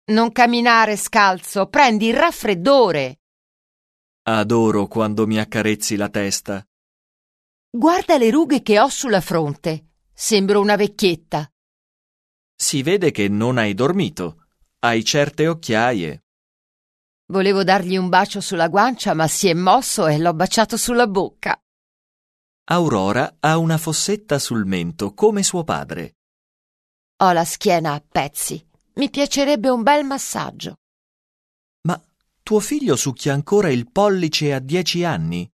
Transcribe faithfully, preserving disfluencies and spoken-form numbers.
Non camminare scalzo, prendi il raffreddore. Adoro quando mi accarezzi la testa. Guarda le rughe che ho sulla fronte. Sembro una vecchietta. Si vede che non hai dormito. Hai certe occhiaie. Volevo dargli un bacio sulla guancia, ma si è mosso e l'ho baciato sulla bocca. Aurora ha una fossetta sul mento come suo padre. Ho la schiena a pezzi. Mi piacerebbe un bel massaggio. Ma tuo figlio succhia ancora il pollice a dieci anni?